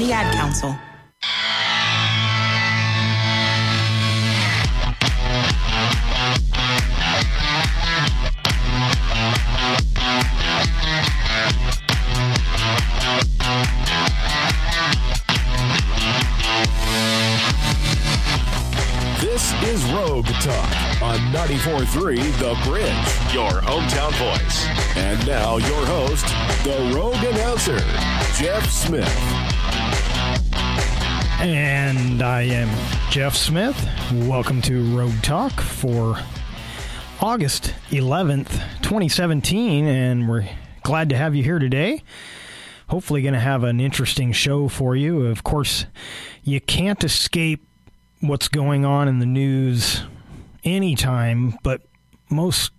the Ad Council. This is Rogue Talk on 94.3 The Bridge, your hometown voice. And now your host, the Rogue announcer, Jeff Smith. And I am Jeff Smith. Welcome to Rogue Talk for August 11th, 2017, and we're glad to have you here today. Hopefully going to have an interesting show for you. Of course, you can't escape what's going on in the news anytime, but most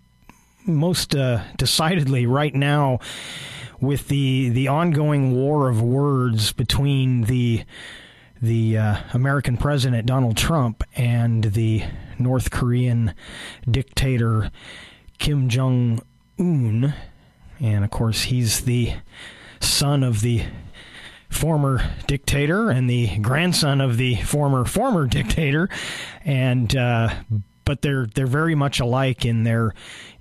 decidedly right now with the ongoing war of words between the American president Donald Trump and the North Korean dictator Kim Jong-un. And of course, he's the son of the former dictator and the grandson of the former dictator, and but they're very much alike in their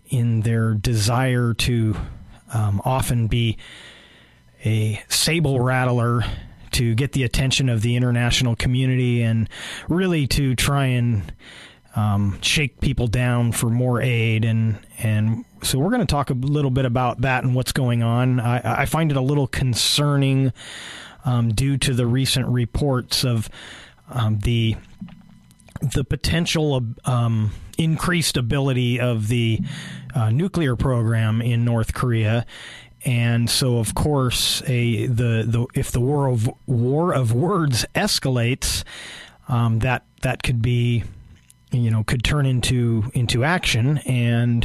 desire to often be a sable rattler to get the attention of the international community and really to try and shake people down for more aid. And so we're going to talk a little bit about that and what's going on. I find it a little concerning due to the recent reports of the potential increased ability of the nuclear program in North Korea. And so, of course, if the war of words escalates, that could be, could turn into action, and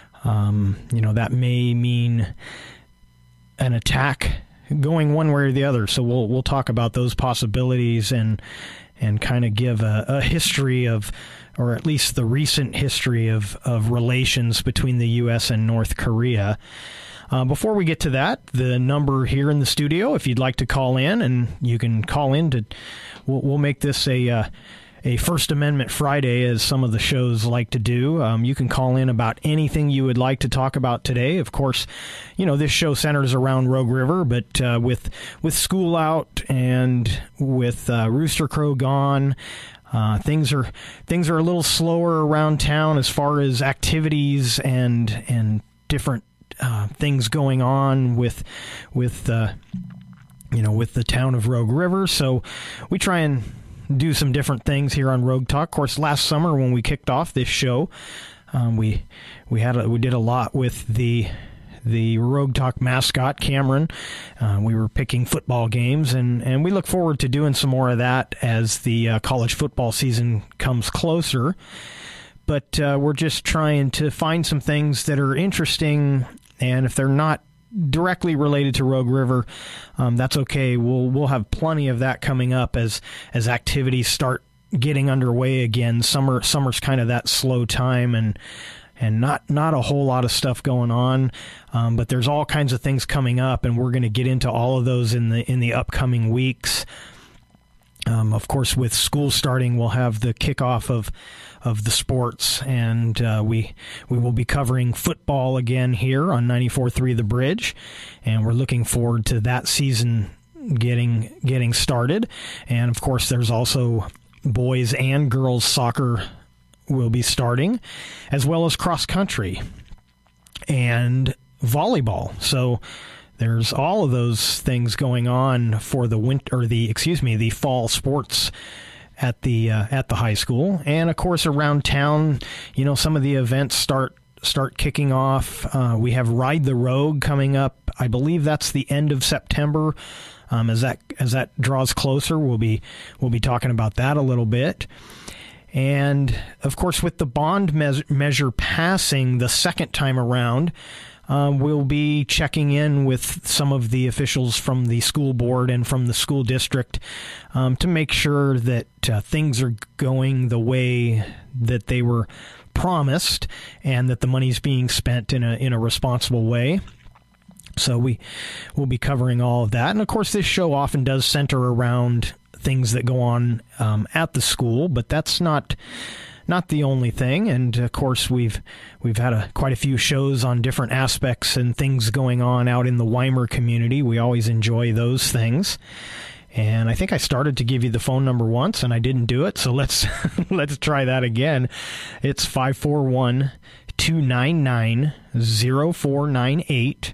that may mean an attack going one way or the other. So we'll talk about those possibilities and kind of give a history of, or at least the recent history of relations between the U.S. and North Korea. Before we get to that, the number here in the studio, if you'd like to call in, and you can call in we'll make this a First Amendment Friday, as some of the shows like to do. You can call in about anything you would like to talk about today. Of course, this show centers around Rogue River, but with school out and with Rooster Crow gone, things are a little slower around town as far as activities and different things going on with the town of Rogue River. So we try and do some different things here on Rogue Talk. Of course, last summer when we kicked off this show, we did a lot with the Rogue Talk mascot, Cameron. We were picking football games, and we look forward to doing some more of that as the college football season comes closer. But we're just trying to find some things that are interesting, and if they're not directly related to Rogue River, that's okay. We'll have plenty of that coming up as activities start getting underway again. Summer's kind of that slow time, and not a whole lot of stuff going on, but there's all kinds of things coming up, and we're going to get into all of those in the upcoming weeks. Of course, with school starting, we'll have the kickoff of the sports, and we will be covering football again here on 94.3 The Bridge, and we're looking forward to that season getting started. And of course, there's also boys and girls soccer will be starting, as well as cross country and volleyball. So there's all of those things going on for the fall sports at the high school. And of course, around town, some of the events start kicking off. We have Ride the Rogue coming up. I believe that's the end of September. As that draws closer, we'll be talking about that a little bit. And of course, with the bond measure passing the second time around, we'll be checking in with some of the officials from the school board and from the school district to make sure that things are going the way that they were promised and that the money's being spent in a responsible way. So we'll be covering all of that. And, of course, this show often does center around things that go on at the school, but that's not the only thing. And, of course, we've had quite a few shows on different aspects and things going on out in the Weimar community. We always enjoy those things. And I think I started to give you the phone number once, and I didn't do it, so let's try that again. It's 541-299-0498,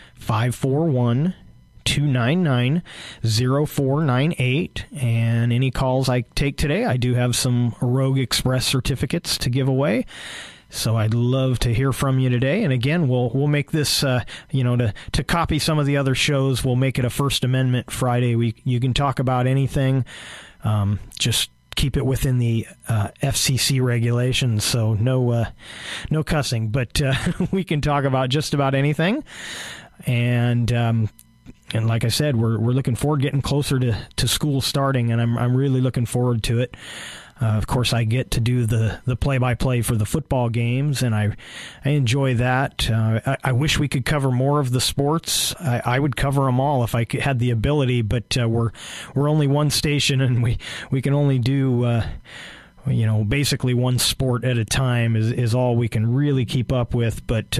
541-299-0498, and any calls I take today, I do have some Rogue Express certificates to give away. So I'd love to hear from you today. And again, we'll make this, to copy some of the other shows, we'll make it a First Amendment Friday. You can talk about anything, just keep it within the FCC regulations. So no cussing, but we can talk about just about anything. And like I said, we're looking forward to getting closer to school starting, and I'm really looking forward to it. Of course, I get to do the play-by-play for the football games, and I enjoy that. I wish we could cover more of the sports. I would cover them all if I had the ability, but we're only one station, and we can only do basically one sport at a time is all we can really keep up with. But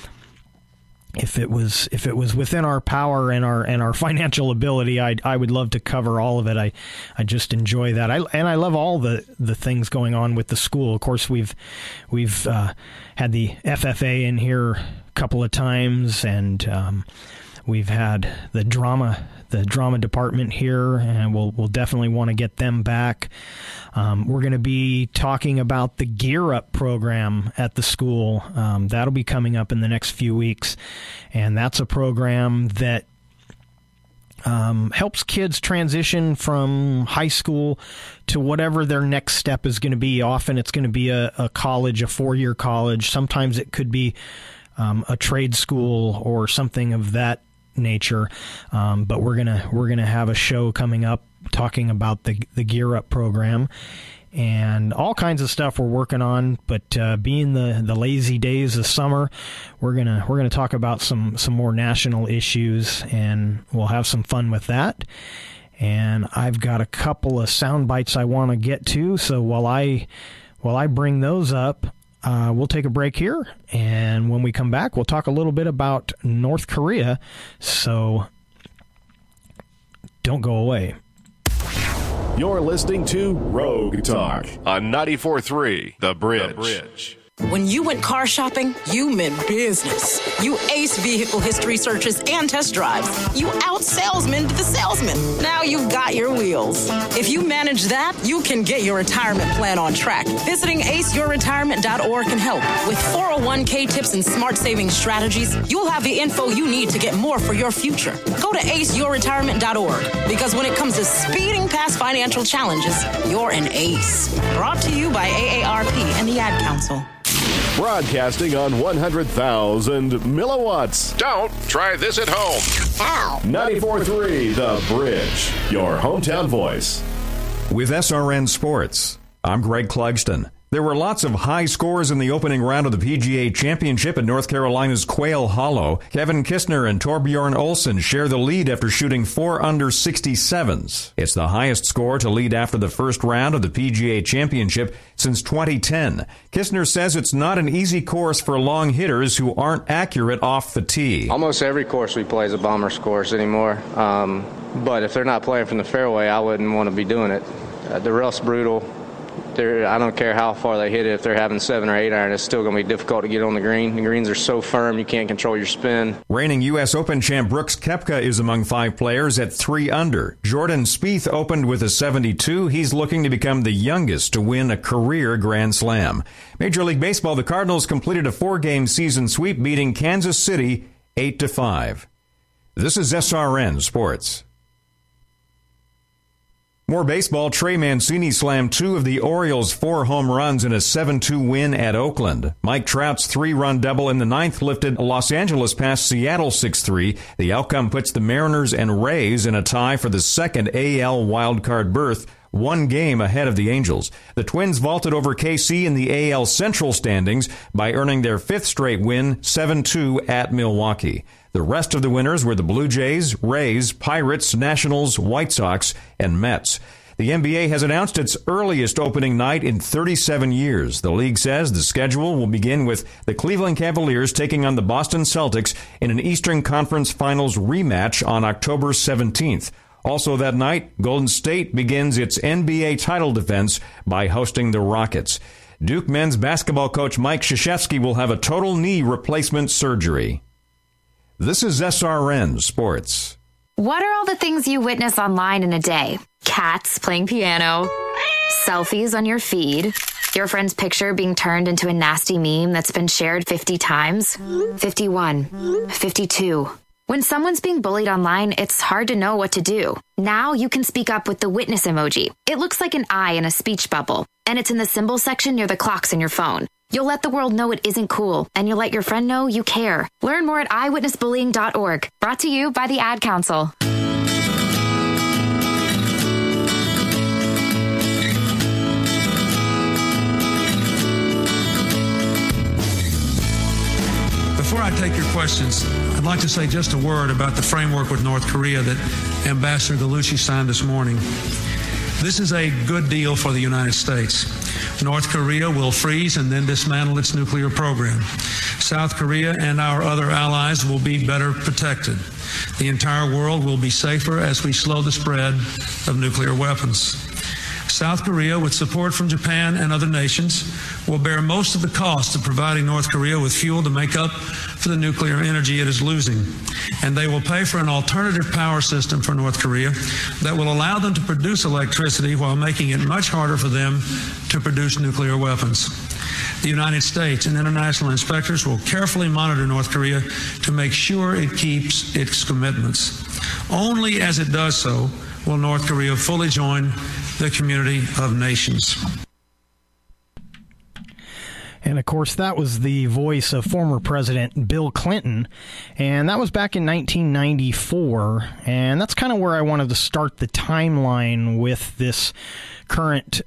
if it was within our power and our financial ability, I would love to cover all of it. I just enjoy that. I love all the things going on with the school. Of course, we've had the FFA in here a couple of times, and we've had the drama department here, and we'll definitely want to get them back. We're going to be talking about the Gear Up program at the school. That'll be coming up in the next few weeks, and that's a program that helps kids transition from high school to whatever their next step is going to be. Often it's going to be a college, a 4-year college. Sometimes it could be a trade school or something of that nature, but we're gonna have a show coming up talking about the Gear Up program and all kinds of stuff we're working on. But being the lazy days of summer, we're gonna talk about some more national issues, and we'll have some fun with that. And I've got a couple of sound bites I want to get to, so while I bring those up, we'll take a break here, and when we come back, we'll talk a little bit about North Korea, so don't go away. You're listening to Rogue Talk on 94.3 The Bridge. When you went car shopping, you meant business. You aced vehicle history searches and test drives. You out-salesmaned the salesman. Now you've got your wheels. If you manage that, you can get your retirement plan on track. Visiting aceyourretirement.org can help. With 401k tips and smart saving strategies, you'll have the info you need to get more for your future. Go to aceyourretirement.org, because when it comes to speeding past financial challenges, you're an ace. Brought to you by AARP and the Ad Council. Broadcasting on 100,000 milliwatts. Don't try this at home. Ow. 94.3 The Bridge, your hometown voice. With SRN Sports, I'm Greg Clugston. There were lots of high scores in the opening round of the PGA Championship at North Carolina's Quail Hollow. Kevin Kistner and Torbjorn Olsen share the lead after shooting 4 under 67s. It's the highest score to lead after the first round of the PGA Championship since 2010. Kistner says it's not an easy course for long hitters who aren't accurate off the tee. Almost every course we play is a bomber's course anymore. But if they're not playing from the fairway, I wouldn't want to be doing it. The rough's brutal. I don't care how far they hit it. If they're having 7 or 8 iron, it's still going to be difficult to get on the green. The greens are so firm, you can't control your spin. Reigning U.S. Open champ Brooks Koepka is among 5 players at 3 under. Jordan Spieth opened with a 72. He's looking to become the youngest to win a career Grand Slam. Major League Baseball, the Cardinals completed a 4-game season sweep, beating Kansas City 8-5. This is SRN Sports. More baseball. Trey Mancini slammed 2 of the Orioles' 4 home runs in a 7-2 win at Oakland. Mike Trout's 3-run double in the 9th lifted Los Angeles past Seattle 6-3. The outcome puts the Mariners and Rays in a tie for the second AL wildcard berth, 1 game ahead of the Angels. The Twins vaulted over KC in the AL Central standings by earning their 5th straight win, 7-2 at Milwaukee. The rest of the winners were the Blue Jays, Rays, Pirates, Nationals, White Sox, and Mets. The NBA has announced its earliest opening night in 37 years. The league says the schedule will begin with the Cleveland Cavaliers taking on the Boston Celtics in an Eastern Conference Finals rematch on October 17th. Also that night, Golden State begins its NBA title defense by hosting the Rockets. Duke men's basketball coach Mike Krzyzewski will have a total knee replacement surgery. This is SRN Sports. What are all the things you witness online in a day? Cats playing piano, selfies on your feed, your friend's picture being turned into a nasty meme that's been shared 50 times, 51, 52. When someone's being bullied online, it's hard to know what to do. Now you can speak up with the witness emoji. It looks like an eye in a speech bubble, and it's in the symbol section near the clocks in your phone. You'll let the world know it isn't cool, and you'll let your friend know you care. Learn more at eyewitnessbullying.org. Brought to you by the Ad Council. Before I take your questions, I'd like to say just a word about the framework with North Korea that Ambassador Gallucci signed this morning. This is a good deal for the United States. North Korea will freeze and then dismantle its nuclear program. South Korea and our other allies will be better protected. The entire world will be safer as we slow the spread of nuclear weapons. South Korea, with support from Japan and other nations, will bear most of the cost of providing North Korea with fuel to make up for the nuclear energy it is losing. And they will pay for an alternative power system for North Korea that will allow them to produce electricity while making it much harder for them to produce nuclear weapons. The United States and international inspectors will carefully monitor North Korea to make sure it keeps its commitments. Only as it does so will North Korea fully join the community of nations. And, of course, that was the voice of former President Bill Clinton, and that was back in 1994, and that's kind of where I wanted to start the timeline with this current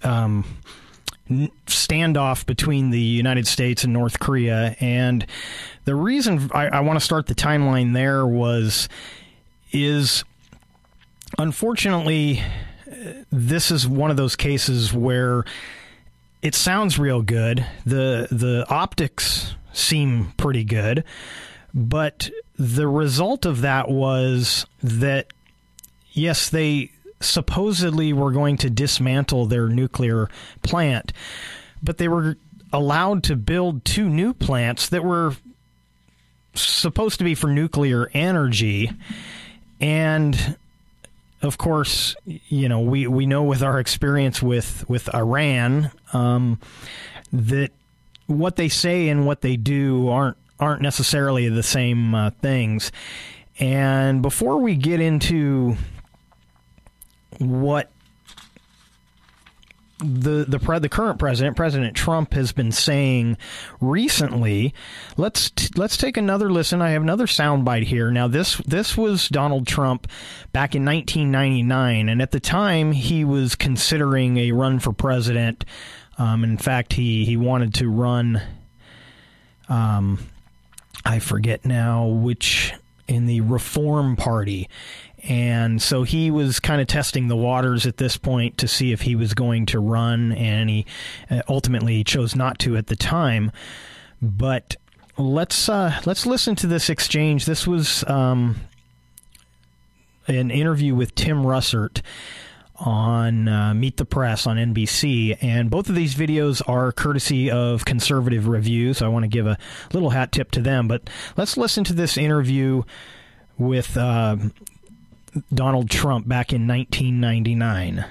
standoff between the United States and North Korea. And the reason I want to start the timeline there is unfortunately, this is one of those cases where it sounds real good. The optics seem pretty good, but the result of that was that, yes, they supposedly were going to dismantle their nuclear plant, but they were allowed to build 2 new plants that were supposed to be for nuclear energy. And of course, you know, we know with our experience with Iran that what they say and what they do aren't necessarily the same things. And before we get into what the current President Trump, has been saying recently, let's take another listen. I have another soundbite here. Now, this was Donald Trump back in 1999, and at the time he was considering a run for president. In fact, he wanted to run. I forget now which, in the Reform Party. And so he was kind of testing the waters at this point to see if he was going to run, and he ultimately chose not to at the time. But let's listen to this exchange. This was an interview with Tim Russert on Meet the Press on NBC, and both of these videos are courtesy of Conservative Review, so I want to give a little hat tip to them. But let's listen to this interview with Donald Trump back in 1999.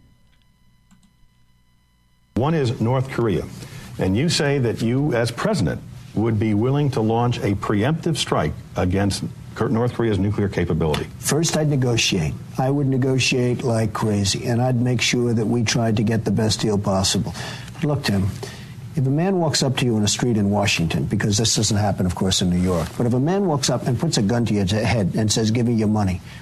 One is North Korea, and you say that you, as president, would be willing to launch a preemptive strike against North Korea's nuclear capability. First, I'd negotiate. I would negotiate like crazy, and I'd make sure that we tried to get the best deal possible. But look, Tim, if a man walks up to you in a street in Washington, because this doesn't happen, of course, in New York, but if a man walks up and puts a gun to your head and says, give me your money,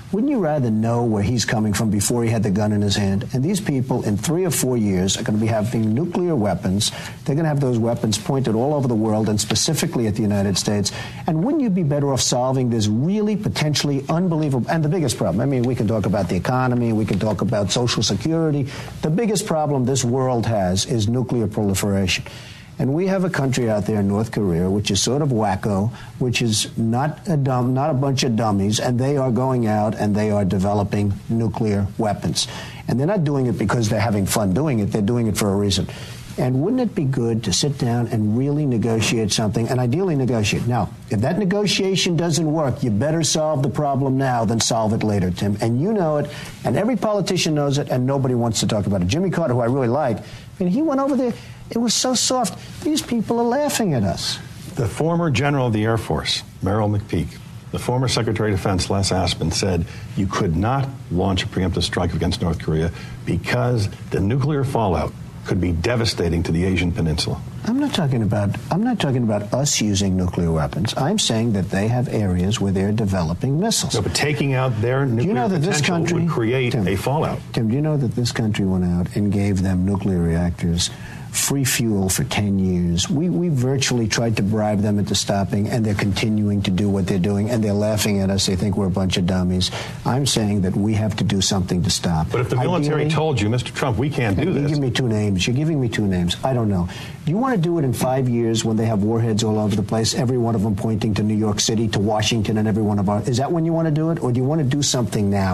Wouldn't you rather know where he's coming from before he had the gun in his hand? And these people in 3 or 4 years are going to be having nuclear weapons. They're going to have those weapons pointed all over the world and specifically at the United States. And wouldn't you be better off solving this really potentially unbelievable, and the biggest problem, I mean, we can talk about the economy, we can talk about Social Security. The biggest problem this world has is nuclear proliferation. And we have a country out there in North Korea, which is sort of wacko, which is not a bunch of dummies, and they are going out and they are developing nuclear weapons. And they're not doing it because they're having fun doing it. They're doing it for a reason. And wouldn't it be good to sit down and really negotiate something, and ideally negotiate? Now, if that negotiation doesn't work, you better solve the problem now than solve it later, Tim. And you know it, and every politician knows it, and nobody wants to talk about it. Jimmy Carter, who I really like, and he went over there. It was so soft. These people are laughing at us. The former general of the Air Force, Merrill McPeak, the former Secretary of Defense, Les Aspin, said you could not launch a preemptive strike against North Korea because the nuclear fallout could be devastating to the Asian Peninsula. I'm not talking about us using nuclear weapons. I'm saying that they have areas where they're developing missiles. No, but taking out their nuclear potential would create a fallout. Tim, do you know that this country went out and gave them nuclear reactors, free fuel for 10 years? We virtually tried to bribe them into stopping, and they're continuing to do what they're doing, and they're laughing at us. They think we're a bunch of dummies. I'm saying that we have to do something to stop. But if the military told you, Mr. Trump, we can't do this. You give me 2 names. You're giving me 2 names. I don't know. Do you want to do it in 5 years when they have warheads all over the place, every one of them pointing to New York City, to Washington, and every one of our... Is that when you want to do it, or do you want to do something now?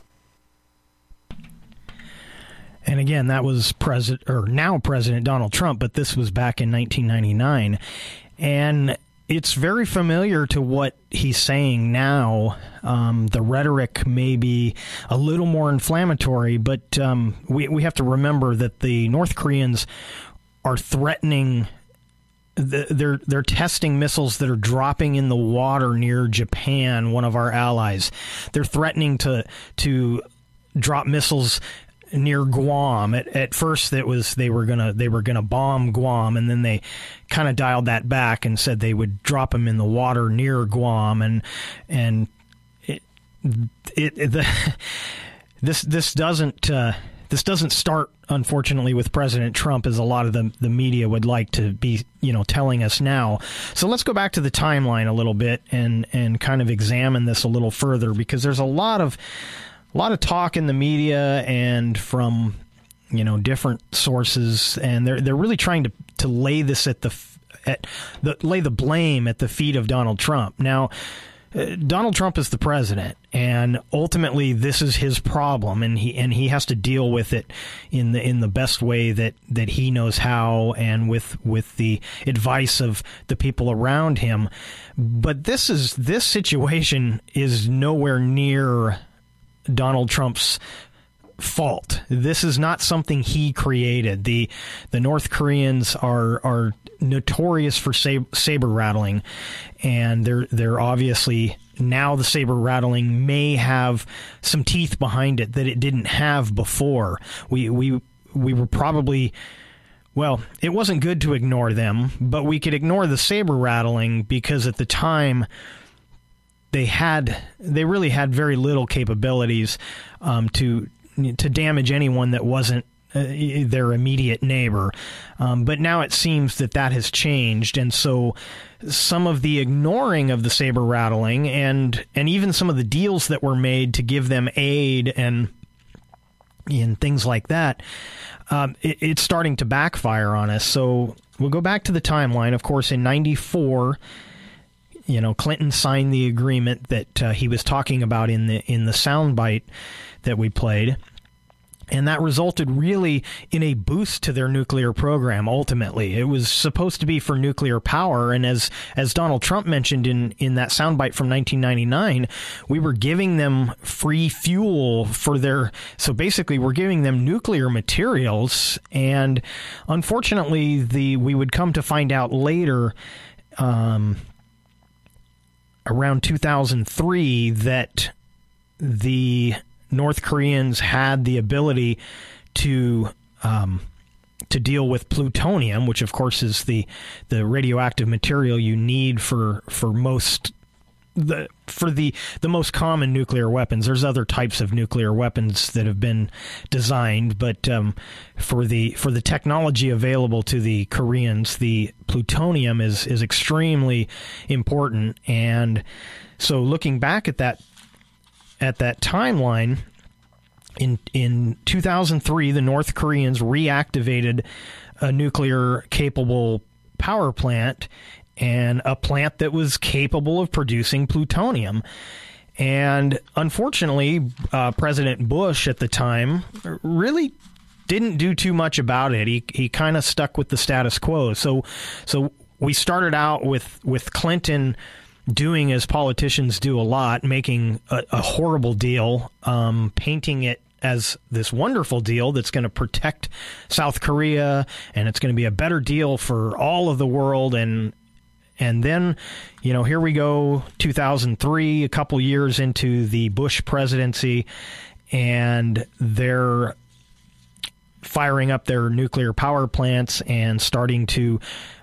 And again, that was now President Donald Trump, but this was back in 1999. And it's very familiar to what he's saying now. The rhetoric may be a little more inflammatory, but we have to remember that the North Koreans are threatening. They're testing missiles that are dropping in the water near Japan, one of our allies. They're threatening to drop missiles near Guam. At first it was they were gonna bomb Guam, and then they kind of dialed that back and said they would drop them in the water near Guam, and this doesn't start, unfortunately, with President Trump, as a lot of the media would like to be, telling us now. So let's go back to the timeline a little bit and kind of examine this a little further, because there's a lot of talk in the media and from different sources, and they're really trying to lay this lay the blame at the feet of Donald Trump. Now, Donald Trump is the president, and ultimately this is his problem, and he has to deal with it in the best way that he knows how, and with the advice of the people around him. But this situation is nowhere near Donald Trump's fault. This is not something he created. The North Koreans are notorious for saber rattling, and they're obviously now the saber rattling may have some teeth behind it that it didn't have before. We were probably, well, it wasn't good to ignore them, but we could ignore the saber rattling because at the time they really had very little capabilities to damage anyone that wasn't their immediate neighbor. But now it seems that has changed, and so some of the ignoring of the saber rattling and even some of the deals that were made to give them aid and things like that, it's starting to backfire on us. So we'll go back to the timeline. Of course, in 94, Clinton signed the agreement that he was talking about in the soundbite that we played, and that resulted really in a boost to their nuclear program. Ultimately, it was supposed to be for nuclear power, and as Donald Trump mentioned in that soundbite from 1999, we were giving them free fuel for so basically we're giving them nuclear materials, and unfortunately we would come to find out later, around 2003, that the North Koreans had the ability to deal with plutonium, which of course is the radioactive material you need for most for the most common nuclear weapons. There's other types of nuclear weapons that have been designed, but for the technology available to the Koreans, the plutonium is extremely important. And so looking back at that timeline, in 2003, the North Koreans reactivated a nuclear-capable power plant, and a plant that was capable of producing plutonium. And unfortunately, President Bush at the time really didn't do too much about it. He kind of stuck with the status quo. So we started out with Clinton doing as politicians do a lot, making a horrible deal, painting it as this wonderful deal that's going to protect South Korea, and it's going to be a better deal for all of the world. And then, here we go, 2003, a couple years into the Bush presidency, and they're firing up their nuclear power plants and starting to,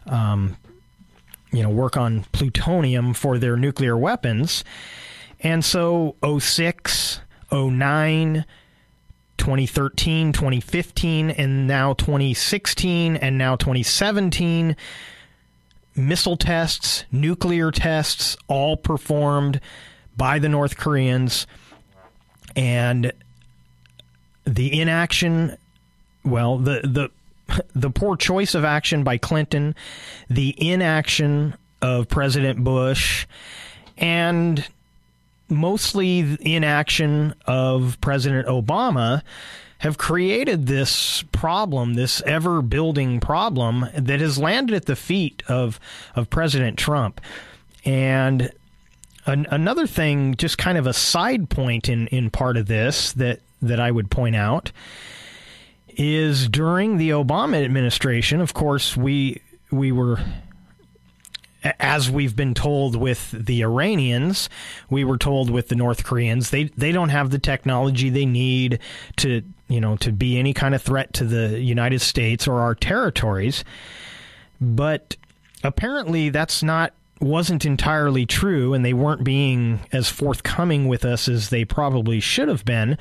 work on plutonium for their nuclear weapons. And so 2006, 2009, 2013, 2015, and now 2016, and now 2017, missile tests, nuclear tests, all performed by the North Koreans. And the inaction, well, the poor choice of action by Clinton, the inaction of President Bush, and mostly the inaction of President Obama have created this problem, this ever-building problem that has landed at the feet of President Trump. And another thing, just kind of a side point in part of this that I would point out, is during the Obama administration, of course, we were, as we've been told with the Iranians, we were told with the North Koreans, they don't have the technology they need to be any kind of threat to the United States or our territories. But apparently wasn't entirely true, and they weren't being as forthcoming with us as they probably should have been.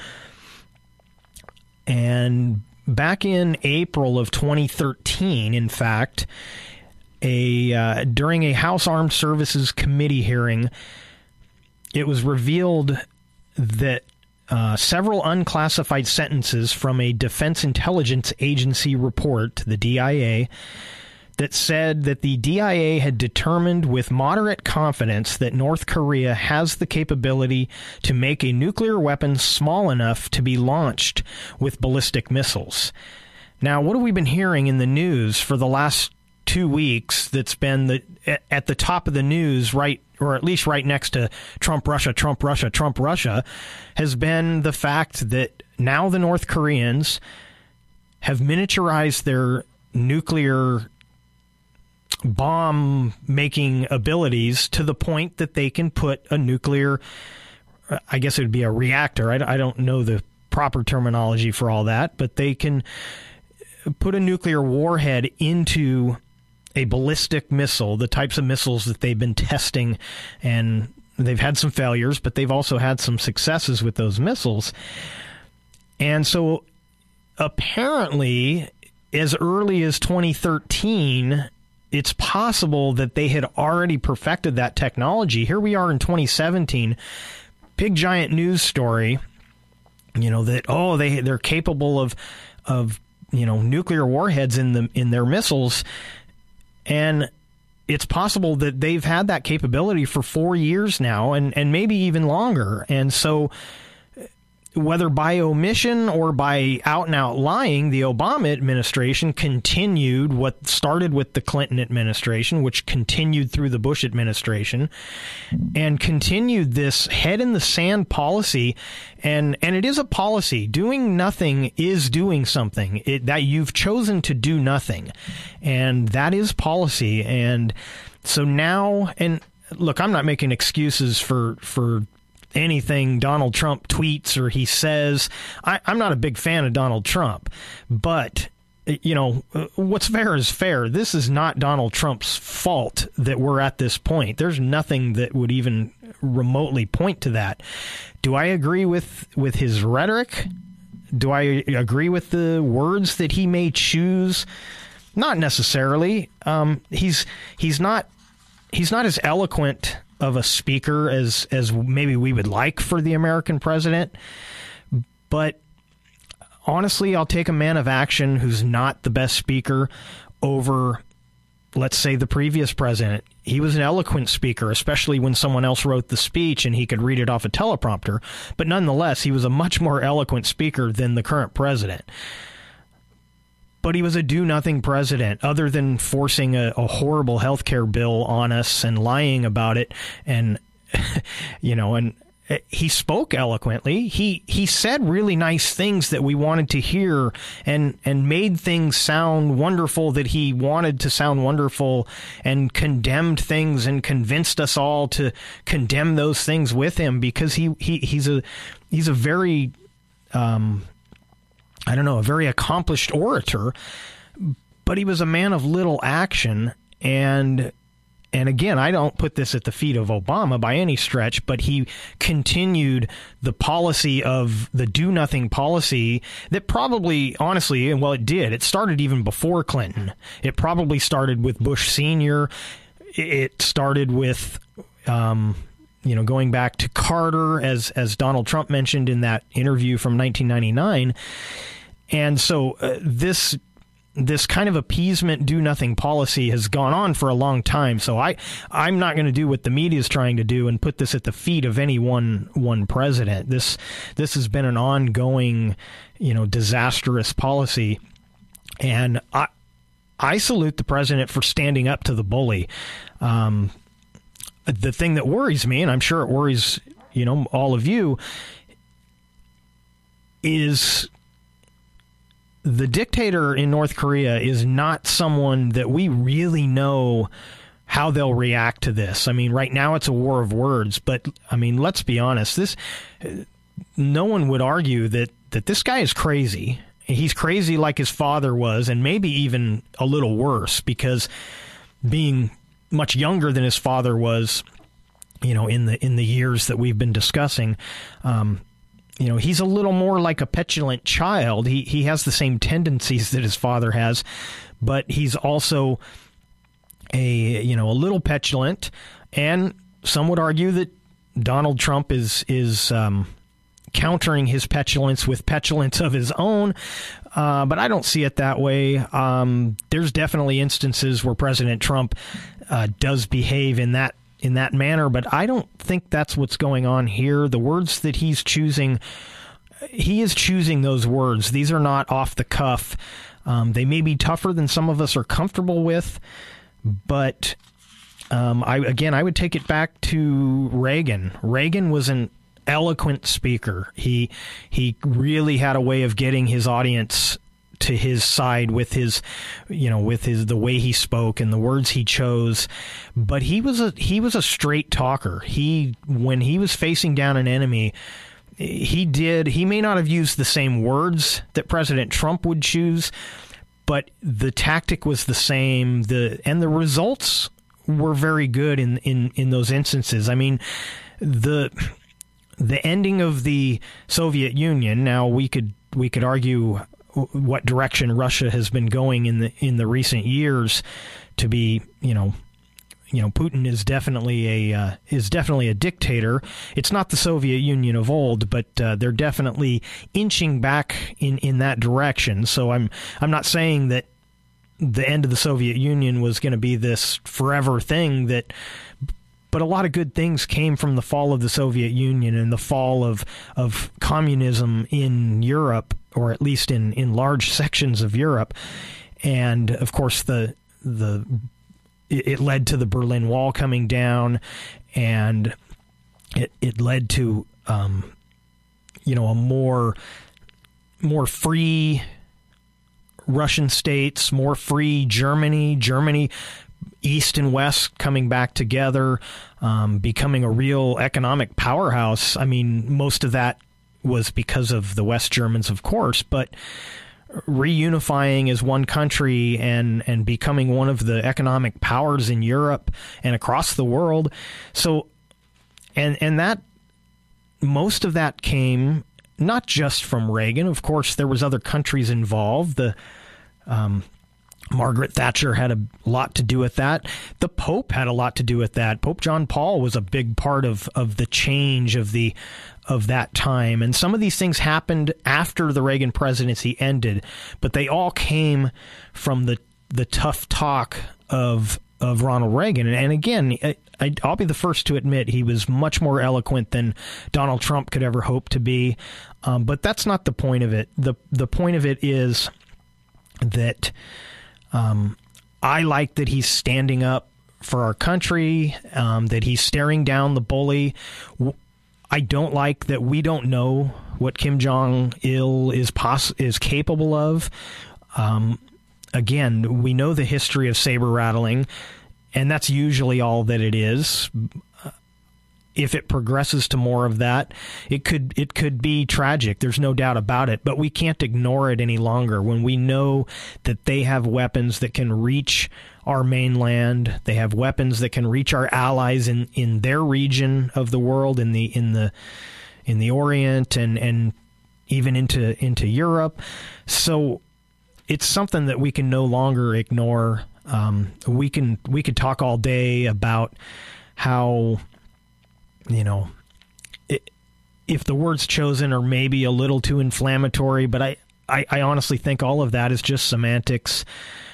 And back in April of 2013, in fact, during a House Armed Services Committee hearing, it was revealed that several unclassified sentences from a Defense Intelligence Agency report, the DIA, that said that the DIA had determined with moderate confidence that North Korea has the capability to make a nuclear weapon small enough to be launched with ballistic missiles. Now, what have we been hearing in the news for the last 2 weeks that's been at the top of the news, right, or at least right next to Trump, Russia, Trump, Russia, Trump, Russia, has been the fact that now the North Koreans have miniaturized their nuclear bomb-making abilities to the point that they can put a nuclear, I guess it would be a reactor, I don't know the proper terminology for all that, but they can put a nuclear warhead into a ballistic missile, the types of missiles that they've been testing, and they've had some failures, but they've also had some successes with those missiles. And so apparently, as early as 2013, it's possible that they had already perfected that technology. Here we are in 2017, big giant news story, that they're capable of nuclear warheads in their missiles, and it's possible that they've had that capability for 4 years now, and maybe even longer. And so whether by omission or by out-and-out lying, the Obama administration continued what started with the Clinton administration, which continued through the Bush administration, and continued this head-in-the-sand policy. And it is a policy. Doing nothing is doing something. That you've chosen to do nothing, and that is policy. And so now, and look, I'm not making excuses for anything Donald Trump tweets or he says. I'm not a big fan of Donald Trump, but what's fair is fair. This is not Donald Trump's fault that we're at this point. There's nothing that would even remotely point to that. Do I agree with his rhetoric? Do I agree with the words that he may choose? Not necessarily. He's not as eloquent of a speaker as maybe we would like for the American president. But honestly, I'll take a man of action who's not the best speaker over, let's say, the previous president. He was an eloquent speaker, especially when someone else wrote the speech and he could read it off a teleprompter. But nonetheless, he was a much more eloquent speaker than the current president. But he was a do-nothing president, other than forcing a horrible health care bill on us and lying about it. And, and he spoke eloquently. He said really nice things that we wanted to hear and made things sound wonderful that he wanted to sound wonderful, and condemned things and convinced us all to condemn those things with him, because he's a very a very accomplished orator, but he was a man of little action. And again, I don't put this at the feet of Obama by any stretch, but he continued the policy of the do-nothing policy that probably, honestly, and well, it did. It started even before Clinton. It probably started with Bush Sr. It started with, going back to Carter, as Donald Trump mentioned in that interview from 1999. And so this kind of appeasement, do-nothing policy has gone on for a long time. So I'm not going to do what the media is trying to do and put this at the feet of any one president. This has been an ongoing, disastrous policy. And I salute the president for standing up to the bully. The thing that worries me, and I'm sure it worries, all of you, is the dictator in North Korea is not someone that we really know how they'll react to this. I mean, right now it's a war of words, but I mean, let's be honest. No one would argue that this guy is crazy. He's crazy like his father was, and maybe even a little worse, because being much younger than his father was, in the years that we've been discussing, he's a little more like a petulant child. He has the same tendencies that his father has, but he's also a little petulant. And some would argue that Donald Trump is countering his petulance with petulance of his own. But I don't see it that way. There's definitely instances where President Trump does behave in that manner, but I don't think that's what's going on here. The words that he's choosing, he is choosing those words. These are not off the cuff. They may be tougher than some of us are comfortable with, but I would take it back to Reagan. Reagan was an eloquent speaker. He really had a way of getting his audience to his side with the way he spoke and the words he chose. But he was a straight talker. When he was facing down an enemy, he may not have used the same words that President Trump would choose, but the tactic was the same. And the results were very good in those instances. I mean, the ending of the Soviet Union. Now we could argue what direction Russia has been going in the recent years to be, Putin is definitely a dictator. It's not the Soviet Union of old, but they're definitely inching back in that direction. So I'm not saying that the end of the Soviet Union was going to be this forever thing, but a lot of good things came from the fall of the Soviet Union and the fall of communism in Europe, or at least in large sections of Europe. And of course, it led to the Berlin Wall coming down, and it led to a more free Russian states, more free Germany, East and West coming back together, becoming a real economic powerhouse. I mean, most of that was because of the West Germans, of course, but reunifying as one country and becoming one of the economic powers in Europe and across the world. So And that, most of that came not just from Reagan. Of course, there was other countries involved. Margaret Thatcher had a lot to do with that. The Pope had a lot to do with that. Pope John Paul was a big part of the change of that time. And some of these things happened after the Reagan presidency ended, but they all came from the tough talk of Ronald Reagan. And again, I'll be the first to admit he was much more eloquent than Donald Trump could ever hope to be. But that's not the point of it. The point of it is that I like that he's standing up for our country, that he's staring down the bully. I don't like that we don't know what Kim Jong-il is capable of. Again, we know the history of saber rattling, and that's usually all that it is. If it progresses to more of that, it could be tragic. There's no doubt about it. But we can't ignore it any longer when we know that they have weapons that can reach our mainland. They have weapons that can reach our allies in their region of the world, in the Orient, and even into Europe. So it's something that we can no longer ignore. We could talk all day about how, if the words chosen are maybe a little too inflammatory, but I honestly think all of that is just semantics.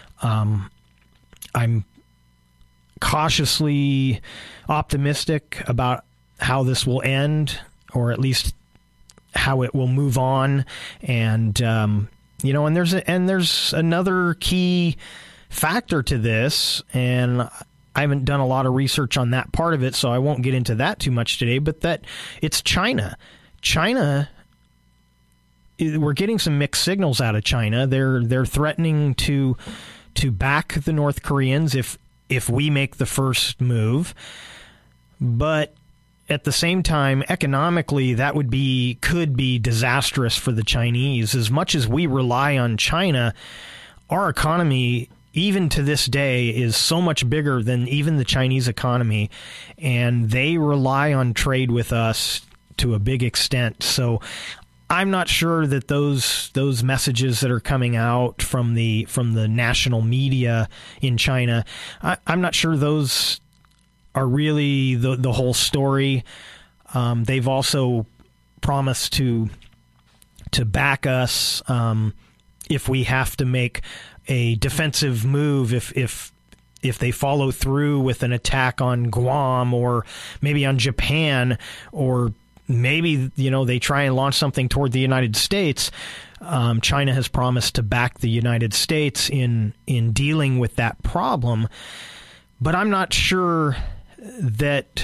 I'm cautiously optimistic about how this will end, or at least how it will move on. And, and there's another key factor to this, and I haven't done a lot of research on that part of it, so I won't get into that too much today, but that it's China. China, we're getting some mixed signals out of China. They're threatening to back the North Koreans if we make the first move. But at the same time, economically, that could be disastrous for the Chinese. As much as we rely on China, our economy, even to this day, is so much bigger than even the Chinese economy, and they rely on trade with us to a big extent. So I'm not sure that those messages that are coming out from the national media in China, I'm not sure those are really the whole story. They've also promised to back us if we have to make a defensive move, if they follow through with an attack on Guam or maybe on Japan, or maybe they try and launch something toward the United States. China has promised to back the United States in dealing with that problem, but I'm not sure that.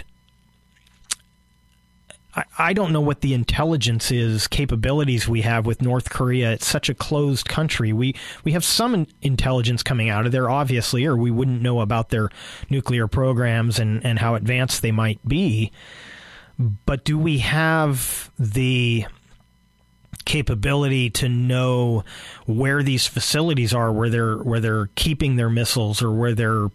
I don't know what the intelligence capabilities we have with North Korea. It's such a closed country. We have some intelligence coming out of there, obviously, or we wouldn't know about their nuclear programs and how advanced they might be. But do we have the capability to know where these facilities are, where they're keeping their missiles, or where their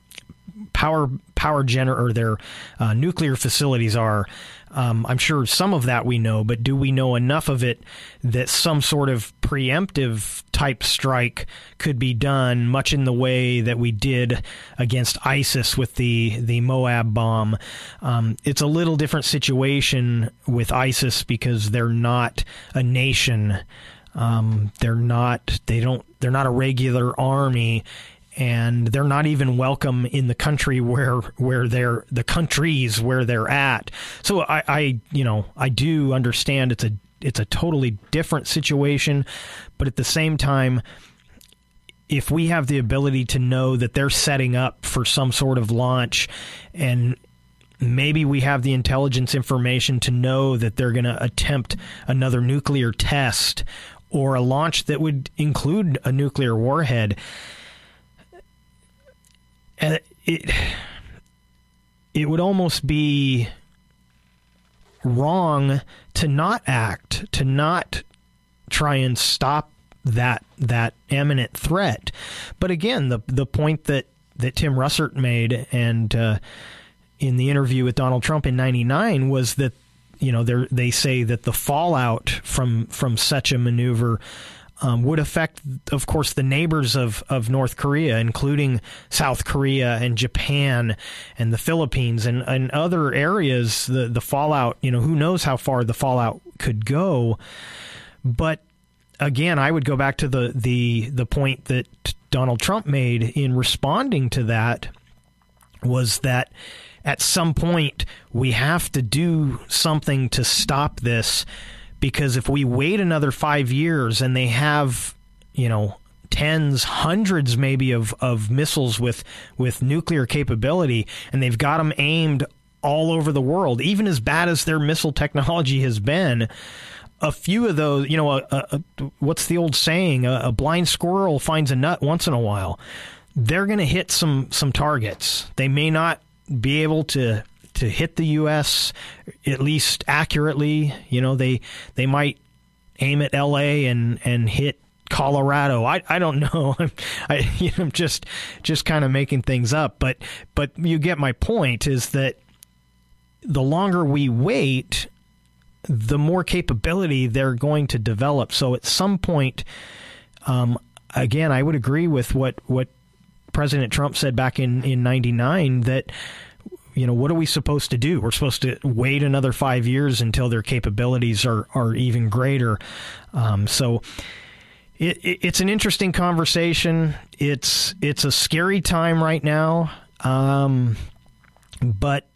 their nuclear facilities are? I'm sure some of that we know, but do we know enough of it that some sort of preemptive type strike could be done, much in the way that we did against ISIS with the Moab bomb? It's a little different situation with ISIS because they're not a nation. They're not a regular army. And they're not even welcome in the country where the countries where they're at. So I do understand it's a totally different situation, but at the same time, if we have the ability to know that they're setting up for some sort of launch, and maybe we have the intelligence information to know that they're going to attempt another nuclear test or a launch that would include a nuclear warhead, it would almost be wrong to not act, to not try and stop that imminent threat. But again, the point that Tim Russert made, and in the interview with Donald Trump in '99 was that, they say that the fallout from such a maneuver would affect, of course, the neighbors of North Korea, including South Korea and Japan and the Philippines and other areas. The fallout, who knows how far the fallout could go. But again, I would go back to the point that Donald Trump made in responding to that, was that at some point we have to do something to stop this, because if we wait another 5 years and they have, tens, hundreds maybe of missiles with nuclear capability, and they've got them aimed all over the world, even as bad as their missile technology has been, a few of those, what's the old saying? A blind squirrel finds a nut once in a while. They're going to hit some targets. They may not be able to hit the U.S. at least accurately. They might aim at L.A. and hit Colorado. I don't know. I'm just kind of making things up. But you get my point, is that the longer we wait, the more capability they're going to develop. So at some point, again, I would agree with what President Trump said back in '99, that, what are we supposed to do? We're supposed to wait another 5 years until their capabilities are even greater. So it's an interesting conversation. It's a scary time right now. But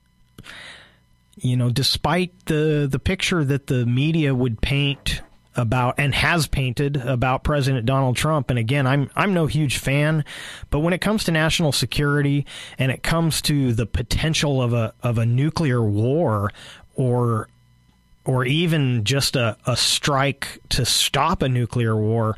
despite the picture that the media would paint about, and has painted about, President Donald Trump, and again, I'm no huge fan, but when it comes to national security and it comes to the potential of a nuclear war, or even just a strike to stop a nuclear war,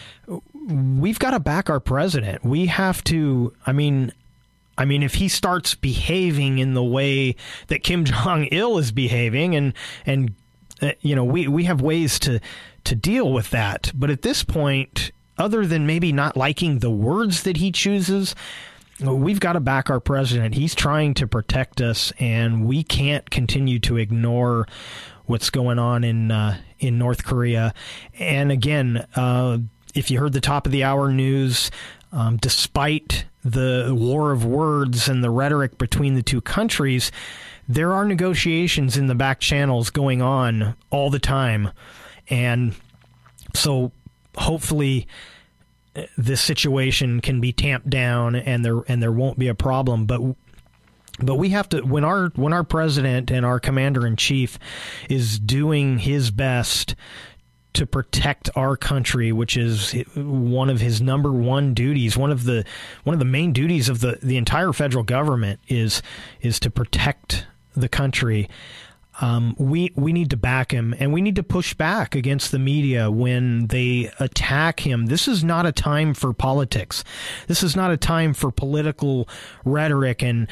we've got to back our president. We have to. I mean, if he starts behaving in the way that Kim Jong-il is behaving, and we have ways to deal with that. But at this point, other than maybe not liking the words that he chooses, we've got to back our president. He's trying to protect us, and we can't continue to ignore what's going on in North Korea. And again, if you heard the top of the hour news, despite the war of words and the rhetoric between the two countries, there are negotiations in the back channels going on all the time. And so hopefully this situation can be tamped down and there won't be a problem. But we have to, when our president and our commander-in-chief is doing his best to protect our country, which is one of his number one duties, one of the main duties of the entire federal government is to protect the country. We need to back him, and we need to push back against the media when they attack him. This is not a time for politics. This is not a time for political rhetoric. And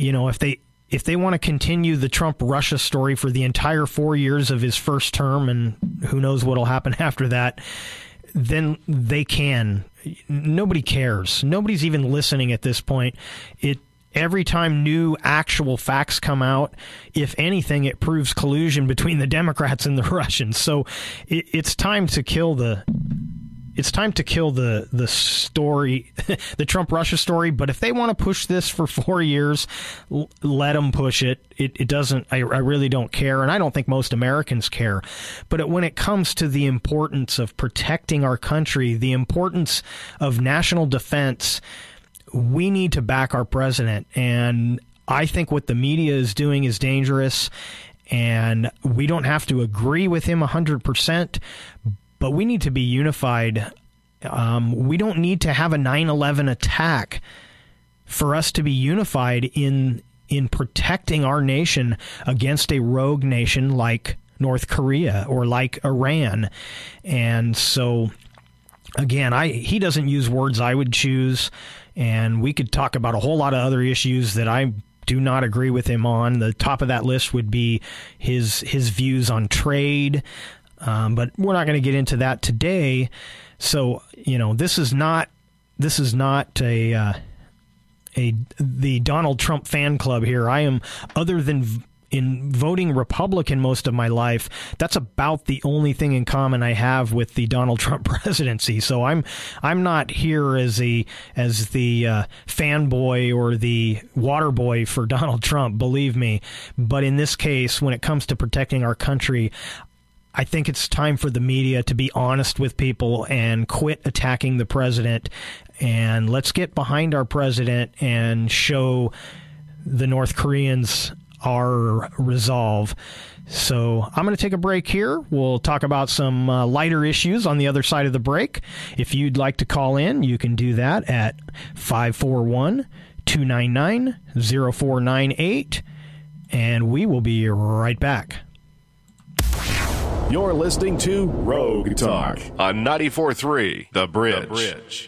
if they want to continue the Trump-Russia story for the entire 4 years of his first term, and who knows what will happen after that, then they can. Nobody cares. Nobody's even listening at this point. Every time new actual facts come out, if anything, it proves collusion between the Democrats and the Russians. So it's time to kill the story, the Trump-Russia story. But if they want to push this for 4 years, let them push it. It doesn't. I really don't care, and I don't think most Americans care. But when it comes to the importance of protecting our country, the importance of national defense, we need to back our president. And I think what the media is doing is dangerous, and we don't have to agree with him 100%, but we need to be unified. We don't need to have a 9/11 attack for us to be unified in protecting our nation against a rogue nation like North Korea or like Iran. And so, again, he doesn't use words I would choose. And we could talk about a whole lot of other issues that I do not agree with him on. The top of that list would be his views on trade. But we're not going to get into that today. So, this is not a the Donald Trump fan club here. I am, other than in voting Republican most of my life, that's about the only thing in common I have with the Donald Trump presidency. So I'm not here as the fanboy or the water boy for Donald Trump, believe me. But in this case, when it comes to protecting our country, I think it's time for the media to be honest with people and quit attacking the president. And let's get behind our president and show the North Koreans our resolve. So I'm going to take a break here. We'll talk about some lighter issues on the other side of the break. If you'd like to call in, you can do that at 541-299-0498. And we will be right back. You're listening to Rogue Talk on 94.3 The Bridge.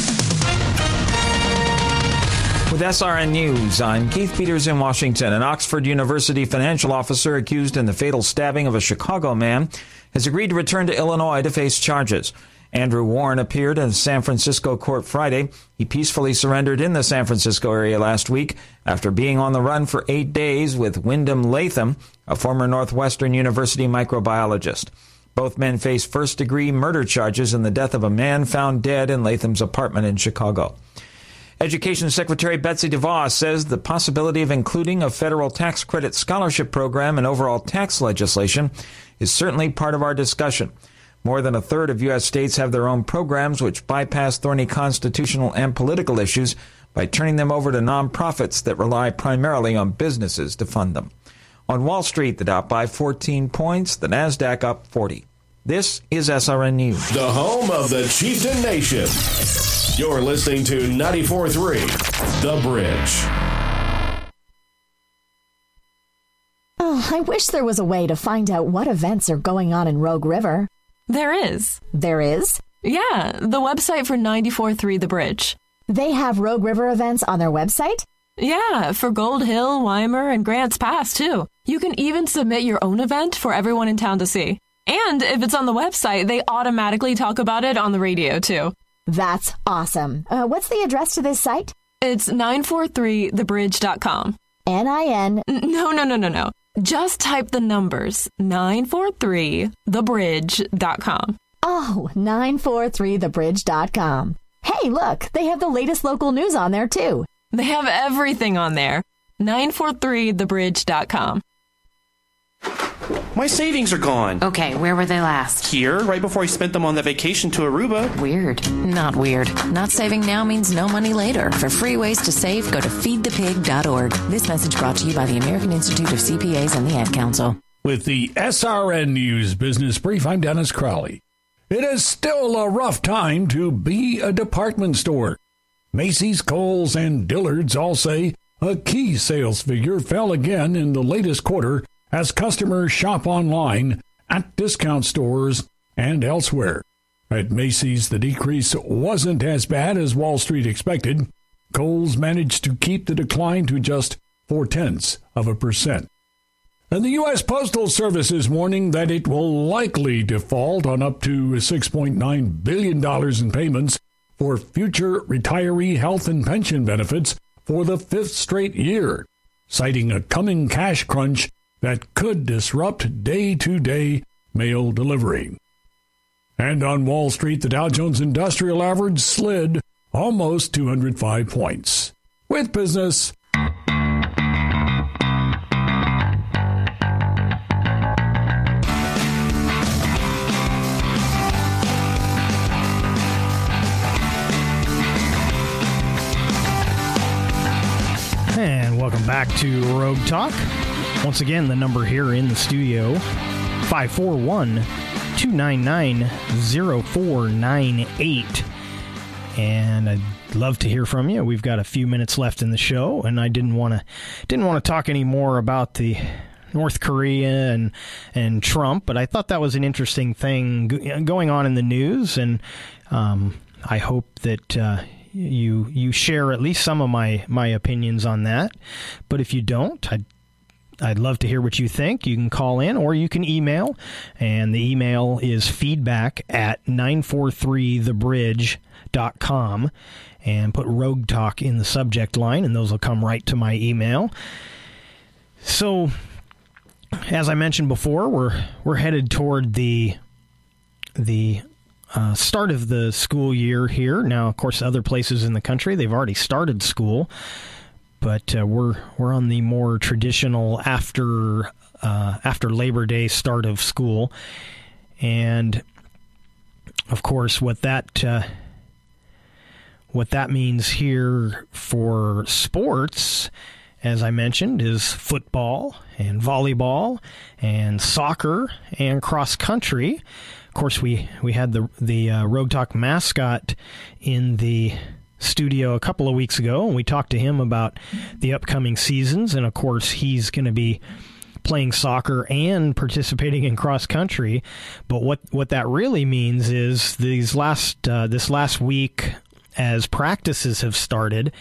With SRN News, I'm Keith Peters in Washington. An Oxford University financial officer accused in the fatal stabbing of a Chicago man has agreed to return to Illinois to face charges. Andrew Warren appeared in a San Francisco court Friday. He peacefully surrendered in the San Francisco area last week after being on the run for 8 days with Wyndham Latham, a former Northwestern University microbiologist. Both men face first-degree murder charges in the death of a man found dead in Latham's apartment in Chicago. Education Secretary Betsy DeVos says the possibility of including a federal tax credit scholarship program in overall tax legislation is certainly part of our discussion. More than a third of U.S. states have their own programs which bypass thorny constitutional and political issues by turning them over to nonprofits that rely primarily on businesses to fund them. On Wall Street, the Dow by 14 points, the Nasdaq up 40. This is SRN News. The home of the Chieftain Nation. You're listening to 94.3 The Bridge. Oh, I wish there was a way to find out what events are going on in Rogue River. There is. There is? Yeah, the website for 94.3 The Bridge. They have Rogue River events on their website? Yeah, for Gold Hill, Weimer, and Grants Pass, too. You can even submit your own event for everyone in town to see. And if it's on the website, they automatically talk about it on the radio, too. That's awesome. What's the address to this site? It's 943thebridge.com. N-I-N... No. Just type the numbers, 943thebridge.com. Oh, 943thebridge.com. Hey, look, they have the latest local news on there, too. They have everything on there. 943thebridge.com. My savings are gone. Okay, where were they last? Here, right before I spent them on the vacation to Aruba. Weird. Not weird. Not saving now means no money later. For free ways to save, go to feedthepig.org. This message brought to you by the American Institute of CPAs and the Ad Council. With the SRN News Business Brief, I'm Dennis Crowley. It is still a rough time to be a department store. Macy's, Kohl's, and Dillard's all say a key sales figure fell again in the latest quarter as customers shop online, at discount stores, and elsewhere. At Macy's, the decrease wasn't as bad as Wall Street expected. Kohl's managed to keep the decline to just 0.4%. And the U.S. Postal Service is warning that it will likely default on up to $6.9 billion in payments for future retiree health and pension benefits for the fifth straight year, citing a coming cash crunch that could disrupt day-to-day mail delivery. And on Wall Street, the Dow Jones Industrial Average slid almost 205 points. With business. And welcome back to Rogue Talk. Once again, the number here in the studio, 541-299-0498. And I'd love to hear from you. We've got a few minutes left in the show, and I didn't want to talk any more about the North Korea and Trump, but I thought that was an interesting thing going on in the news, and I hope that you share at least some of my opinions on that. But if you don't, I'd I'd love to hear what you think. You can call in or you can email, and the email is feedback@943thebridge.com, and put Rogue Talk in the subject line, and those will come right to my email. So, as I mentioned before, we're headed toward the start of the school year here. Now, of course, other places in the country, they've already started school, but we're on the more traditional after Labor Day start of school. And, of course, what that means here for sports, as I mentioned, is football and volleyball and soccer and cross country. Of course, we had the Rogue Talk mascot in the studio a couple of weeks ago, and we talked to him about the upcoming seasons. And of course, he's going to be playing soccer and participating in cross country. But what that really means is this last week, as practices have started,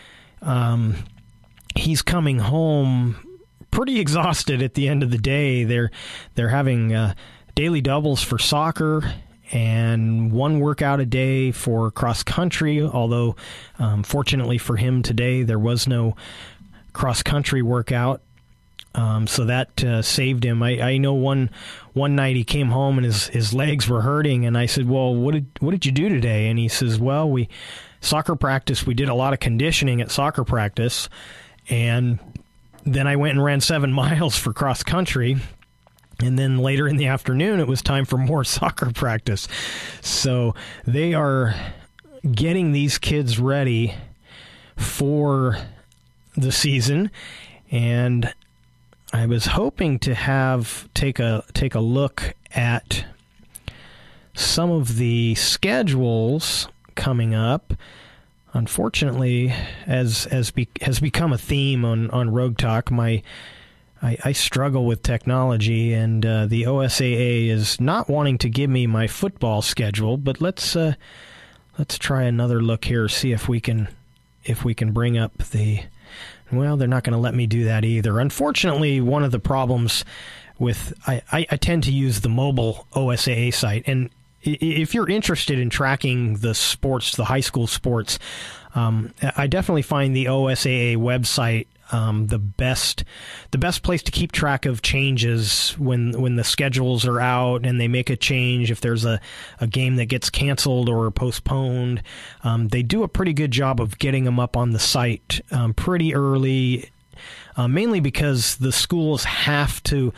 he's coming home pretty exhausted at the end of the day. They're having daily doubles for soccer and one workout a day for cross country, although fortunately for him today there was no cross country workout, so that saved him. I know one night he came home and his legs were hurting, and I said, well, what did you do today? And he says, well, soccer practice, we did a lot of conditioning at soccer practice, and then I went and ran 7 miles for cross country. And then later in the afternoon, it was time for more soccer practice. So they are getting these kids ready for the season. And I was hoping to take a look at some of the schedules coming up. Unfortunately, as has become a theme on Rogue Talk, I struggle with technology, and the OSAA is not wanting to give me my football schedule. But let's try another look here, see if we can bring up the. Well, they're not going to let me do that either. Unfortunately, one of the problems with I tend to use the mobile OSAA site, and if you're interested in tracking the sports, the high school sports, I definitely find the OSAA website the best place to keep track of changes when the schedules are out and they make a change. If there's a game that gets canceled or postponed, they do a pretty good job of getting them up on the site pretty early, mainly because the schools have to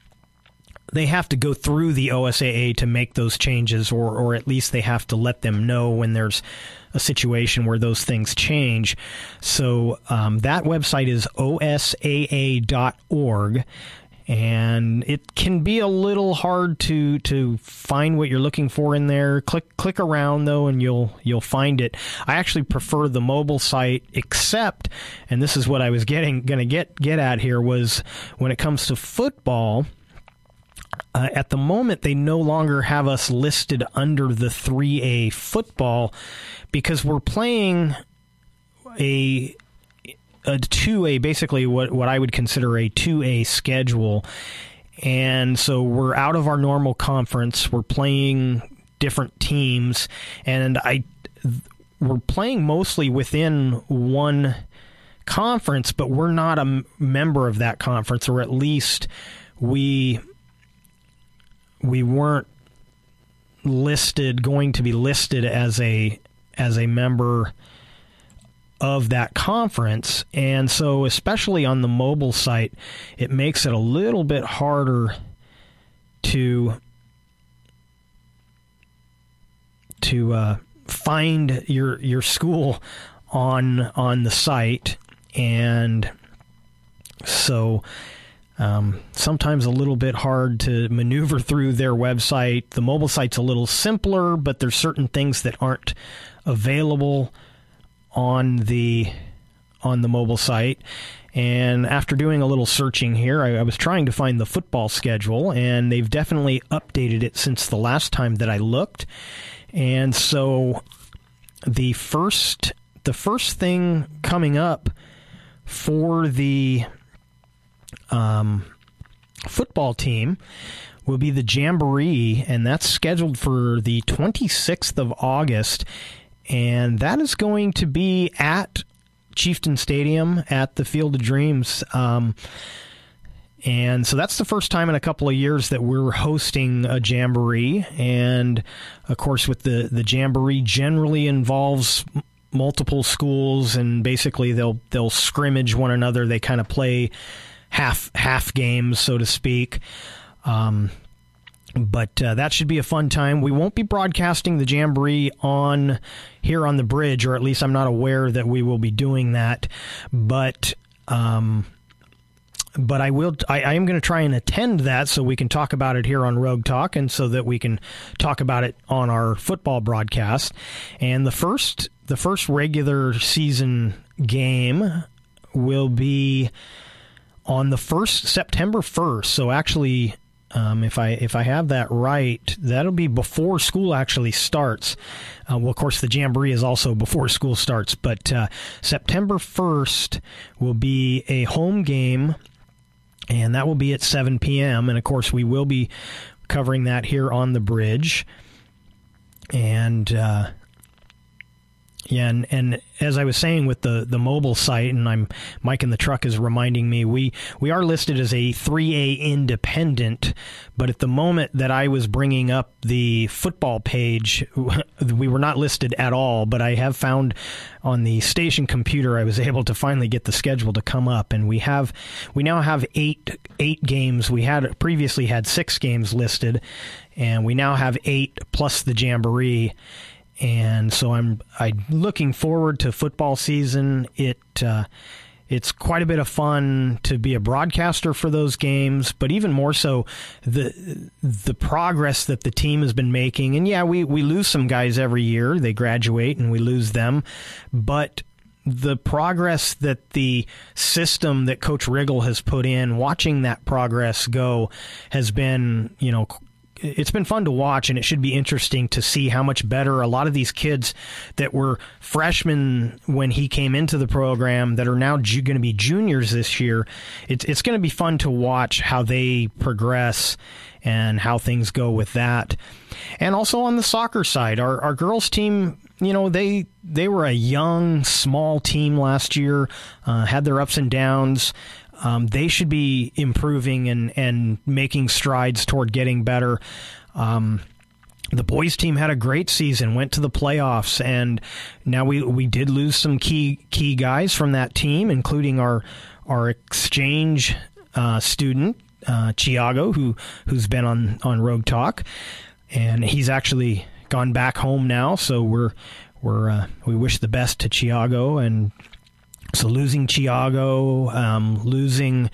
go through the OSAA to make those changes, or at least they have to let them know when there's a situation where those things change. So that website is osaa.org, and it can be a little hard to find what you're looking for in there. Click around though, and you'll find it. I actually prefer the mobile site, except, and this is what I was gonna get at here, was when it comes to football. At the moment, they no longer have us listed under the 3A football because we're playing a 2A, basically what I would consider a 2A schedule. And so we're out of our normal conference. We're playing different teams, and we're playing mostly within one conference, but we're not a member of that conference, or at least we weren't going to be listed as a member of that conference. And so especially on the mobile site, it makes it a little bit harder to find your school on the site. And so sometimes a little bit hard to maneuver through their website. The mobile site's a little simpler, but there's certain things that aren't available on the mobile site. And after doing a little searching here, I was trying to find the football schedule, and they've definitely updated it since the last time that I looked. And so the first thing coming up for the football team will be the Jamboree, and that's scheduled for the 26th of August, and that is going to be at Chieftain Stadium at the Field of Dreams. And so that's the first time in a couple of years that we're hosting a Jamboree, and of course with the Jamboree generally involves multiple schools, and basically they'll scrimmage one another. They kind of play half games, so to speak. But that should be a fun time. We won't be broadcasting the Jamboree here on the bridge, or at least I'm not aware that we will be doing that. But I will. I am going to try and attend that so we can talk about it here on Rogue Talk, and so that we can talk about it on our football broadcast. And the first regular season game will be on the September 1st. So actually, if I have that right, that'll be before school actually starts. Well, of course, the Jamboree is also before school starts, but September 1st will be a home game, and that will be at 7 p.m. And, of course, we will be covering that here on the bridge. And and as I was saying with the mobile site, and Mike in the truck is reminding me, we are listed as a 3A independent, but at the moment that I was bringing up the football page, we were not listed at all. But I have found on the station computer, I was able to finally get the schedule to come up, and we now have eight games. We previously had 6 games listed, and we now have 8 plus the Jamboree. And so I'm looking forward to football season. It's quite a bit of fun to be a broadcaster for those games, but even more so the progress that the team has been making. And yeah, we lose some guys every year. They graduate and we lose them. But the progress that the system that Coach Riggle has put in, watching that progress go, has been, it's been fun to watch, and it should be interesting to see how much better a lot of these kids that were freshmen when he came into the program that are now going to be juniors this year. It's going to be fun to watch how they progress and how things go with that. And also on the soccer side, our girls team, they were a young, small team last year, had their ups and downs. They should be improving and making strides toward getting better. The boys team had a great season, went to the playoffs, and now we did lose some key guys from that team, including our exchange student, Chiago, who's been on Rogue Talk, and he's actually gone back home now. So we wish the best to Chiago. And so losing Chiago, losing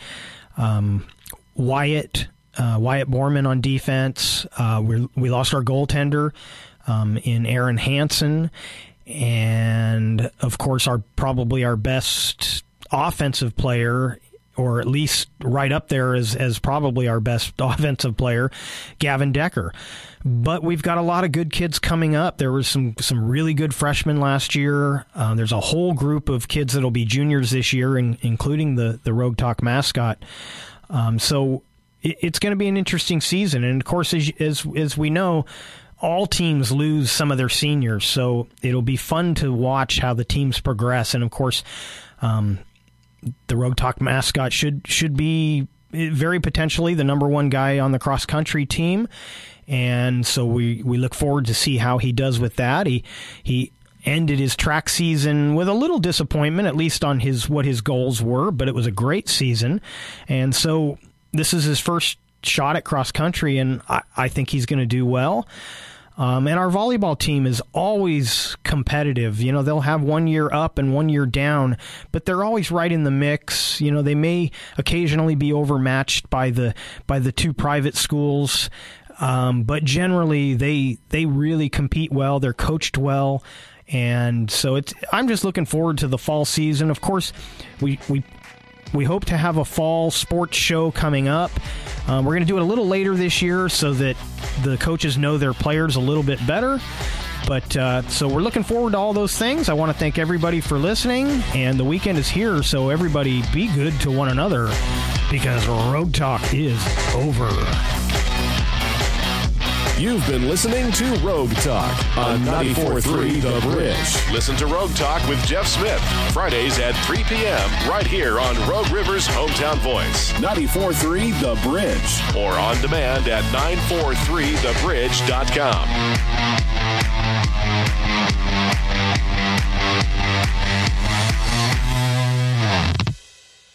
Wyatt Borman on defense. We lost our goaltender in Aaron Hansen, and of course probably our best offensive player, or at least right up there as probably our best offensive player, Gavin Decker. But we've got a lot of good kids coming up. There were some really good freshmen last year. There's a whole group of kids that'll be juniors this year, including the Rogue Talk mascot. So it's going to be an interesting season. And, of course, as we know, all teams lose some of their seniors. So it'll be fun to watch how the teams progress. And, of course, the Rogue Talk mascot should be very potentially the number one guy on the cross-country team. And so we look forward to see how he does with that. He ended his track season with a little disappointment, at least on what his goals were, but it was a great season. And so this is his first shot at cross-country, and I think he's going to do well. And our volleyball team is always competitive. They'll have 1 year up and 1 year down, but they're always right in the mix. They may occasionally be overmatched by the 2 private schools, but generally they really compete well. They're coached well, and so I'm just looking forward to the fall season. Of course, we hope to have a fall sports show coming up. We're going to do it a little later this year so that the coaches know their players a little bit better. But so we're looking forward to all those things. I want to thank everybody for listening, and the weekend is here, so everybody be good to one another. because Road Talk is over. You've been listening to Rogue Talk on 94.3 The Bridge. Listen to Rogue Talk with Jeff Smith, Fridays at 3 p.m. right here on Rogue River's Hometown Voice. 94.3 The Bridge. Or on demand at 943thebridge.com.